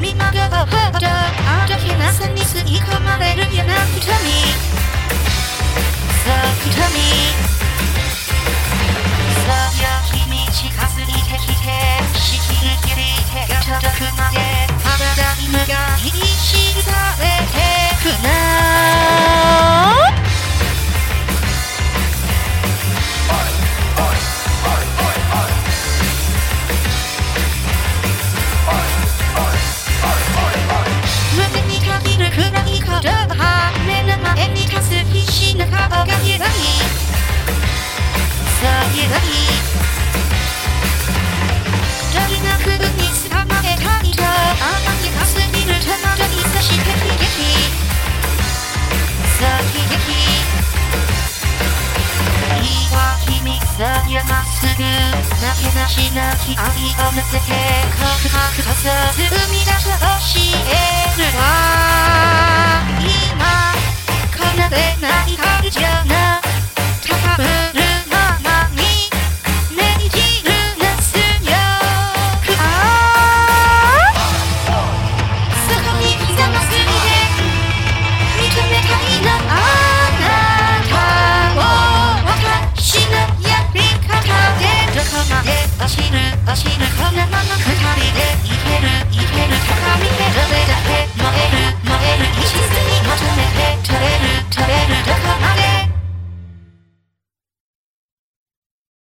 りまがほどあどけなさに吸い込まれるような瞳さあ瞳さあや君近づいてきて仕切る切り手が届くまで体に無が意識されてくな胸にかびる暗い鼓動は目の前に立つ必死な顔が揺らぎさあ揺らぎ誰なくに捕まえたいと甘きかすぎる戸惑いそして悲劇さあ悲劇いいわ君さあやまっすぐなけなしなき愛を乗せて告白こそ生み出す教えるわ今奏でない感情の高ぶるままにねじる熱量そこに刻まずにで認めたいのあなたを私のやり方でどこまで走るこのまま